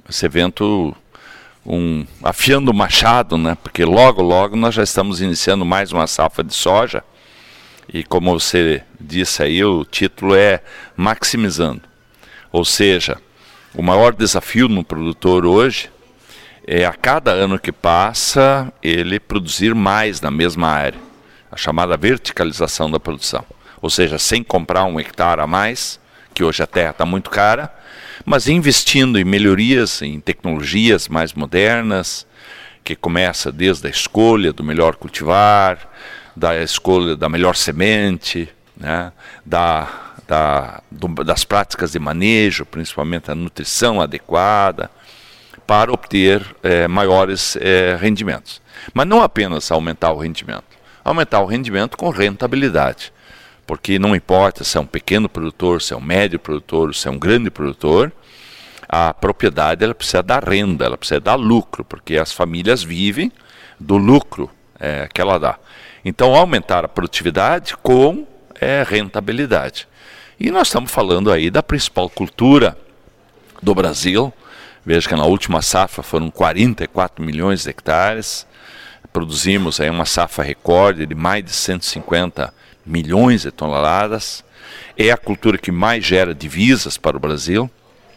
esse evento afiando o machado, né? Porque logo, logo nós já estamos iniciando mais uma safra de soja. E como você disse aí, o título é Maximizando. Ou seja, o maior desafio no produtor hoje é a cada ano que passa ele produzir mais na mesma área. A chamada verticalização da produção. Ou seja, sem comprar 1 hectare a mais, que hoje a terra está muito cara, mas investindo em melhorias, em tecnologias mais modernas, que começa desde a escolha do melhor cultivar, da escolha da melhor semente, né, das práticas de manejo, principalmente a nutrição adequada, para obter maiores rendimentos. Mas não apenas aumentar o rendimento com rentabilidade. Porque não importa se é um pequeno produtor, se é um médio produtor, se é um grande produtor, a propriedade ela precisa dar renda, ela precisa dar lucro, porque as famílias vivem do lucro que ela dá. Então, aumentar a produtividade com rentabilidade. E nós estamos falando aí da principal cultura do Brasil. Veja que na última safra foram 44 milhões de hectares. Produzimos aí uma safra recorde de mais de 150 milhões de toneladas. É a cultura que mais gera divisas para o Brasil.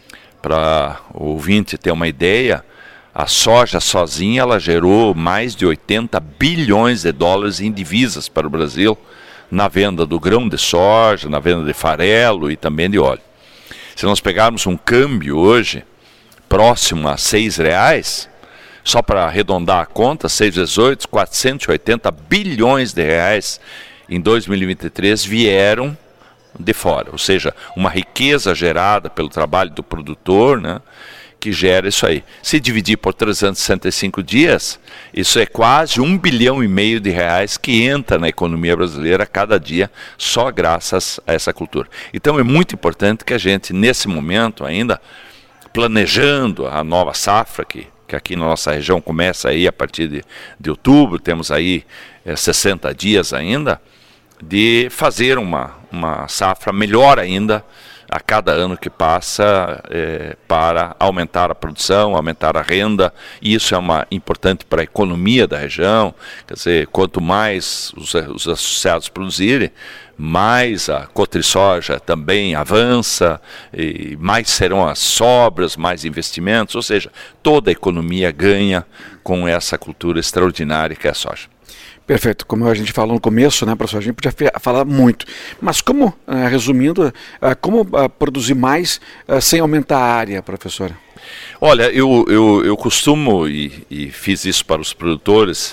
Para o ouvinte ter uma ideia, a soja sozinha ela gerou mais de 80 bilhões de dólares em divisas para o Brasil, na venda do grão de soja, na venda de farelo e também de óleo. Se nós pegarmos um câmbio hoje, próximo a R$6, só para arredondar a conta, 6 vezes 8, 480 bilhões de reais em 2023 vieram de fora. Ou seja, uma riqueza gerada pelo trabalho do produtor, né, que gera isso aí. Se dividir por 365 dias, isso é quase 1,5 bilhão de reais que entra na economia brasileira a cada dia, só graças a essa cultura. Então é muito importante que a gente, nesse momento ainda, planejando a nova safra, que aqui na nossa região começa aí a partir de outubro, temos aí 60 dias ainda, de fazer uma safra melhor ainda a cada ano que passa para aumentar a produção, aumentar a renda, e isso é importante para a economia da região. Quer dizer, quanto mais os associados produzirem, mais a Cotrisoja também avança, e mais serão as sobras, mais investimentos, ou seja, toda a economia ganha com essa cultura extraordinária que é a soja. Perfeito. Como a gente falou no começo, né, professor, a gente podia falar muito. Mas como, resumindo, como produzir mais sem aumentar a área, professora? Olha, eu costumo, e fiz isso para os produtores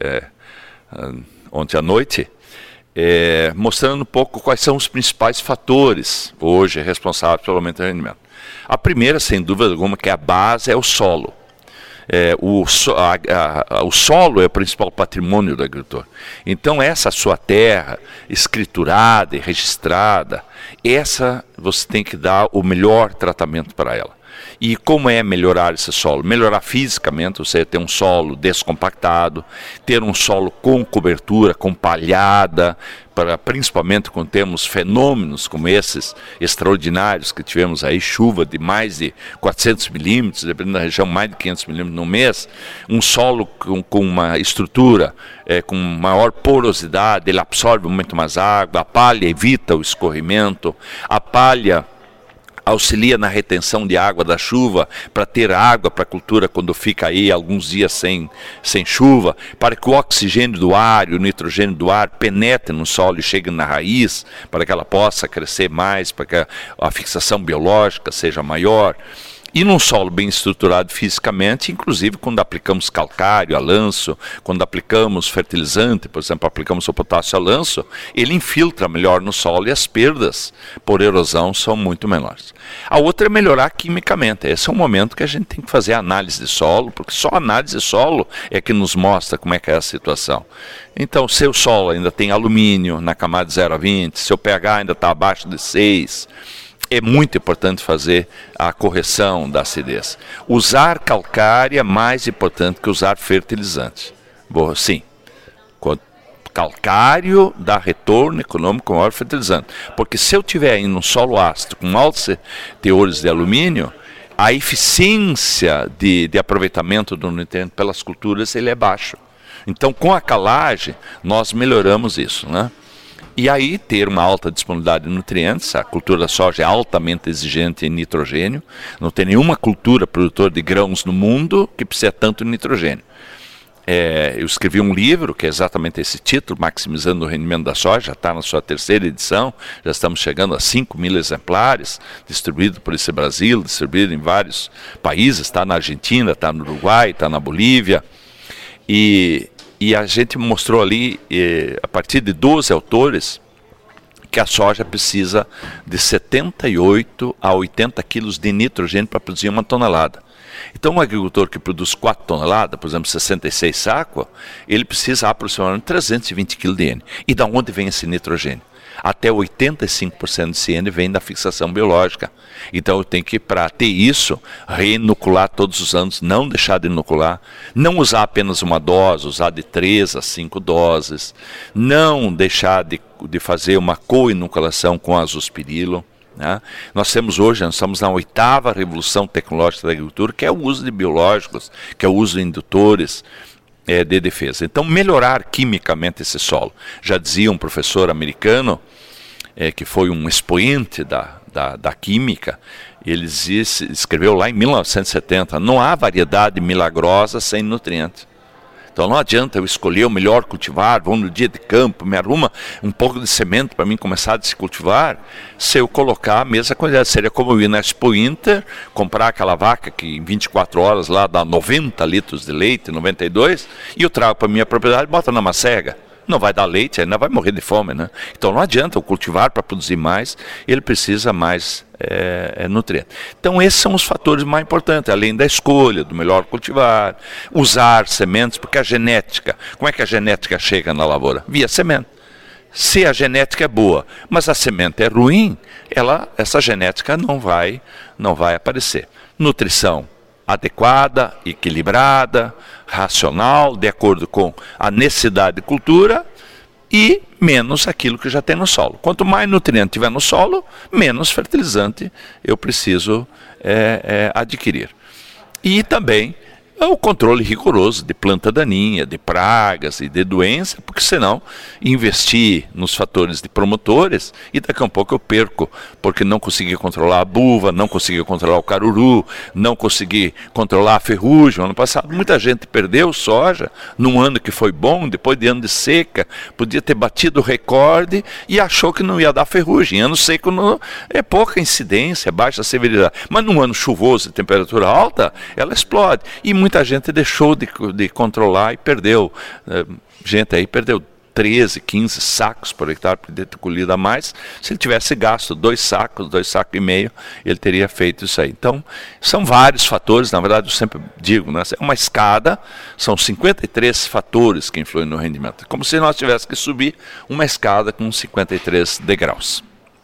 ontem à noite, mostrando um pouco quais são os principais fatores hoje responsáveis pelo aumento do rendimento. A primeira, sem dúvida alguma, que é a base, é o solo. O solo é o principal patrimônio do agricultor. Então essa sua terra escriturada e registrada, essa você tem que dar o melhor tratamento para ela. E como é melhorar esse solo? Melhorar fisicamente, você ter um solo descompactado, ter um solo com cobertura, com palhada, principalmente quando temos fenômenos como esses extraordinários que tivemos aí, chuva de mais de 400 milímetros, dependendo da região, mais de 500 milímetros no mês, um solo com uma estrutura com maior porosidade, ele absorve muito mais água, a palha evita o escorrimento, a palha auxilia na retenção de água da chuva, para ter água para a cultura quando fica aí alguns dias sem chuva, para que o oxigênio do ar e o nitrogênio do ar penetre no solo e chegue na raiz, para que ela possa crescer mais, para que a fixação biológica seja maior. E num solo bem estruturado fisicamente, inclusive quando aplicamos calcário a lanço, quando aplicamos fertilizante, por exemplo, aplicamos o potássio a lanço, ele infiltra melhor no solo e as perdas por erosão são muito menores. A outra é melhorar quimicamente. Esse é um momento que a gente tem que fazer análise de solo, porque só a análise de solo é que nos mostra como é que é a situação. Então, se o solo ainda tem alumínio na camada de 0 a 20, se o pH ainda está abaixo de 6, é muito importante fazer a correção da acidez. Usar calcário é mais importante que usar fertilizante. Sim, calcário dá retorno econômico maior que fertilizante. Porque se eu tiver aí num solo ácido com altos teores de alumínio, a eficiência de aproveitamento do nutriente pelas culturas ele é baixo. Então, com a calagem, nós melhoramos isso, né? E aí, ter uma alta disponibilidade de nutrientes, a cultura da soja é altamente exigente em nitrogênio, não tem nenhuma cultura produtora de grãos no mundo que precisa tanto de nitrogênio. Eu escrevi um livro, que é exatamente esse título, Maximizando o Rendimento da Soja, já está na sua 3ª edição, já estamos chegando a 5.000 exemplares, distribuído por esse Brasil, distribuído em vários países, está na Argentina, está no Uruguai, está na Bolívia, e a gente mostrou ali, a partir de 12 autores, que a soja precisa de 78 a 80 quilos de nitrogênio para produzir 1 tonelada. Então, um agricultor que produz 4 toneladas, por exemplo, 66 sacos, ele precisa aproximadamente 320 kg de N. E da onde vem esse nitrogênio? Até 85% desse N vem da fixação biológica. Então eu tenho que, para ter isso, reinocular todos os anos, não deixar de inocular, não usar apenas uma dose, usar de 3 a 5 doses, não deixar de fazer uma co-inoculação com azospirilo. Né? Nós estamos na 8ª revolução tecnológica da agricultura, que é o uso de biológicos, que é o uso de indutores de defesa. Então, melhorar quimicamente esse solo. Já dizia um professor americano, que foi um expoente da química, ele escreveu lá em 1970, não há variedade milagrosa sem nutrientes. Então não adianta eu escolher o melhor cultivar, vou no dia de campo, me arruma um pouco de semente para mim começar a se cultivar, se eu colocar a mesma quantidade. Seria como eu ir na Expo Inter, comprar aquela vaca que em 24 horas lá dá 90 litros de leite, 92, e eu trago para a minha propriedade e boto na macega. Não vai dar leite, ainda vai morrer de fome, né? Então não adianta o cultivar para produzir mais, ele precisa mais nutriente. Então esses são os fatores mais importantes, além da escolha do melhor cultivar, usar sementes, porque a genética, como é que a genética chega na lavoura? Via semente. Se a genética é boa, mas a semente é ruim, essa genética não vai aparecer. Nutrição adequada, equilibrada, racional, de acordo com a necessidade de cultura e menos aquilo que já tem no solo. Quanto mais nutriente tiver no solo, menos fertilizante eu preciso adquirir. E também o controle rigoroso de planta daninha, de pragas e de doença, porque senão investir nos fatores de promotores e daqui a um pouco eu perco, porque não consegui controlar a buva, não consegui controlar o caruru, não consegui controlar a ferrugem. Ano passado muita gente perdeu soja num ano que foi bom, depois de ano de seca, podia ter batido o recorde e achou que não ia dar ferrugem. Ano seco é pouca incidência, baixa severidade, mas num ano chuvoso de temperatura alta, ela explode. E muita gente deixou de controlar e perdeu. Gente aí perdeu 13, 15 sacos por hectare, podia ter colhido a mais. Se ele tivesse gasto 2 sacos e meio, ele teria feito isso aí. Então, são vários fatores, na verdade eu sempre digo, né? É uma escada, são 53 fatores que influem no rendimento. Como se nós tivéssemos que subir uma escada com 53 degraus.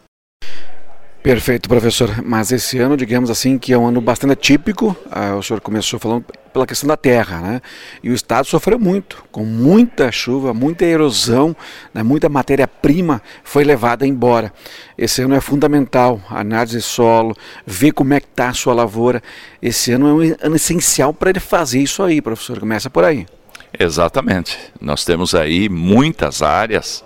Perfeito, professor. Mas esse ano, digamos assim, que é um ano bastante atípico. O senhor começou falando pela questão da terra, né? E o estado sofreu muito, com muita chuva, muita erosão, né? Muita matéria-prima foi levada embora. Esse ano é fundamental, a análise de solo, ver como é que está a sua lavoura. Esse ano é um ano essencial para ele fazer isso aí, professor. Começa por aí. Exatamente. Nós temos aí muitas áreas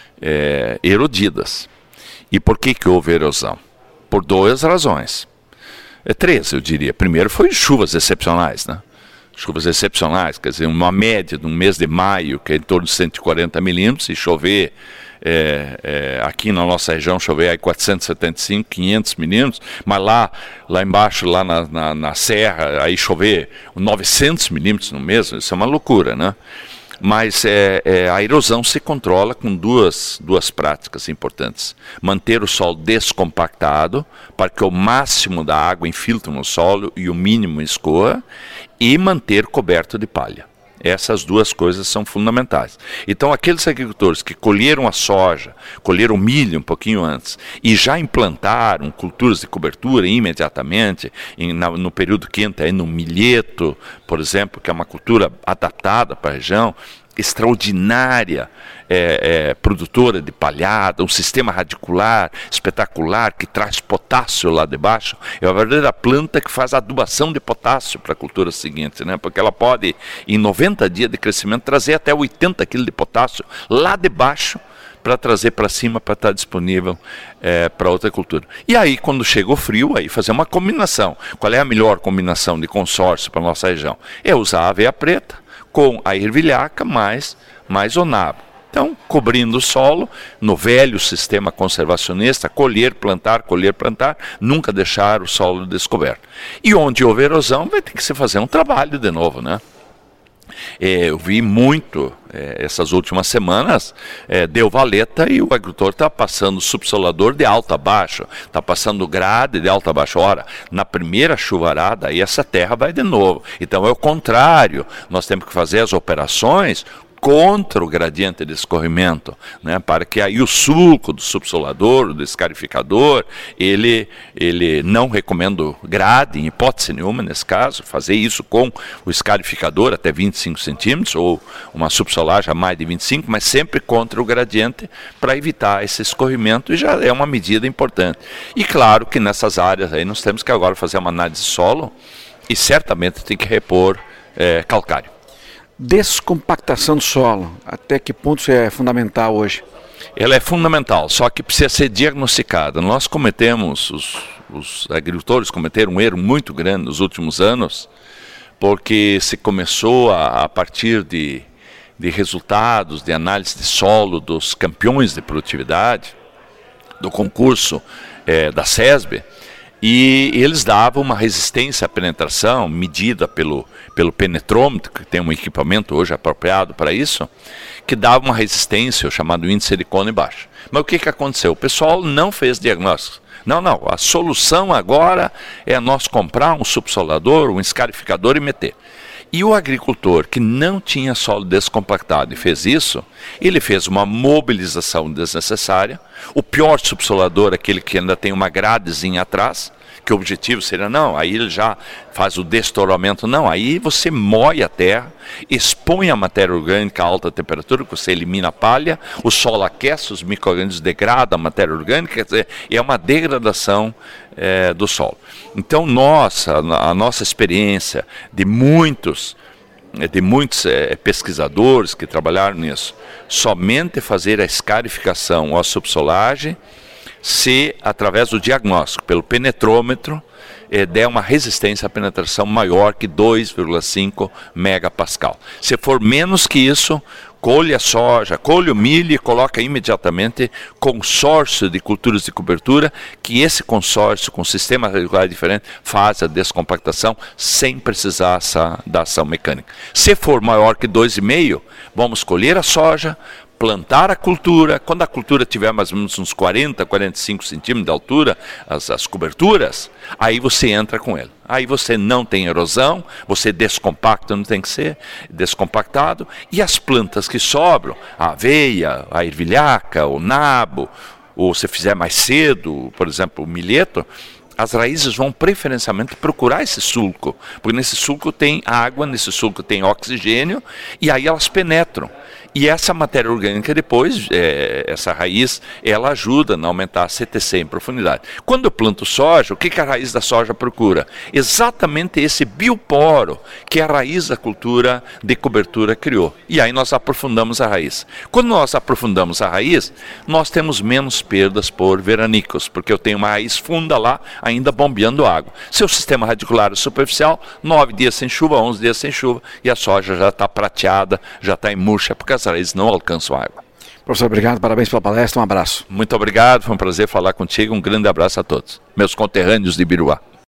erodidas. E por que houve erosão? Por 2 razões. 3, eu diria. Primeiro foi chuvas excepcionais, né? Chuvas excepcionais, quer dizer, uma média de um mês de maio, que é em torno de 140 milímetros, e chover, aqui na nossa região, chover aí 475, 500 milímetros, mas lá embaixo, lá na serra, aí chover 900 milímetros no mês, isso é uma loucura, né? Mas a erosão se controla com duas práticas importantes. Manter o solo descompactado, para que o máximo da água infiltre no solo e o mínimo escoa, e manter coberto de palha. Essas 2 coisas são fundamentais. Então, aqueles agricultores que colheram a soja, colheram o milho um pouquinho antes, e já implantaram culturas de cobertura imediatamente, no período quente, aí no milheto, por exemplo, que é uma cultura adaptada para a região, extraordinária produtora de palhada, um sistema radicular espetacular que traz potássio lá de baixo. É a verdadeira planta que faz a adubação de potássio para a cultura seguinte, né? Porque ela pode, em 90 dias de crescimento, trazer até 80 kg de potássio lá de baixo para trazer para cima, para estar disponível para outra cultura. E aí, quando chega o frio, aí fazer uma combinação. Qual é a melhor combinação de consórcio para a nossa região? É usar a aveia preta com a ervilhaca mais o nabo. Então, cobrindo o solo, no velho sistema conservacionista, colher, plantar, nunca deixar o solo descoberto. E onde houve erosão, vai ter que se fazer um trabalho de novo, né? Eu vi muito essas últimas semanas, deu valeta e o agricultor está passando subsolador de alto a baixo, está passando grade de alto a baixo. Ora, na primeira chuvarada, aí essa terra vai de novo. Então é o contrário, nós temos que fazer as operações contra o gradiente de escorrimento, né, para que aí o sulco do subsolador, do escarificador, ele não recomendo grade, em hipótese nenhuma nesse caso, fazer isso com o escarificador até 25 centímetros, ou uma subsolagem a mais de 25, mas sempre contra o gradiente para evitar esse escorrimento, e já é uma medida importante. E claro que nessas áreas aí nós temos que agora fazer uma análise de solo, e certamente tem que repor calcário. Descompactação do solo, até que ponto isso é fundamental hoje? Ela é fundamental, só que precisa ser diagnosticada. Nós cometemos, os agricultores cometeram um erro muito grande nos últimos anos, porque se começou a partir de resultados de análise de solo dos campeões de produtividade, do concurso da SESB, e eles davam uma resistência à penetração medida pelo penetrômetro, que tem um equipamento hoje apropriado para isso, que dava uma resistência, o chamado índice de cone baixo. Mas o que aconteceu? O pessoal não fez diagnóstico. Não, a solução agora é nós comprar um subsolador, um escarificador e meter. E o agricultor que não tinha solo descompactado e fez isso, ele fez uma mobilização desnecessária. O pior subsolador é aquele que ainda tem uma gradezinha atrás, que o objetivo seria, não, aí ele já faz o destouramento, não, aí você moe a terra, expõe a matéria orgânica a alta temperatura, você elimina a palha, o solo aquece, os micro-organismos degradam a matéria orgânica, quer dizer, é uma degradação do solo. Então a nossa experiência de muitos pesquisadores que trabalharam nisso, somente fazer a escarificação ou a subsolagem se, através do diagnóstico, pelo penetrômetro, der uma resistência à penetração maior que 2,5 megapascal. Se for menos que isso, colhe a soja, colhe o milho e coloca imediatamente consórcio de culturas de cobertura, que esse consórcio com sistema radicular diferente faz a descompactação sem precisar da ação mecânica. Se for maior que 2,5, vamos colher a soja, plantar a cultura, quando a cultura tiver mais ou menos uns 40, 45 centímetros de altura, as coberturas, aí você entra com ele. Aí você não tem erosão, você descompacta, não tem que ser descompactado, e as plantas que sobram, a aveia, a ervilhaca, o nabo, ou se fizer mais cedo, por exemplo, o milheto, as raízes vão preferencialmente procurar esse sulco, porque nesse sulco tem água, nesse sulco tem oxigênio, e aí elas penetram. E essa matéria orgânica depois, essa raiz, ela ajuda a aumentar a CTC em profundidade. Quando eu planto soja, o que a raiz da soja procura? Exatamente esse bioporo que a raiz da cultura de cobertura criou. E aí nós aprofundamos a raiz. Quando nós aprofundamos a raiz, nós temos menos perdas por veranicos, porque eu tenho uma raiz funda lá, ainda bombeando água. Seu sistema radicular é superficial, 9 dias sem chuva, 11 dias sem chuva, e a soja já está prateada, já está em murcha, porque as raízes não alcançam água. Professor, obrigado, parabéns pela palestra, um abraço. Muito obrigado, foi um prazer falar contigo, um grande abraço a todos, meus conterrâneos de Biruá.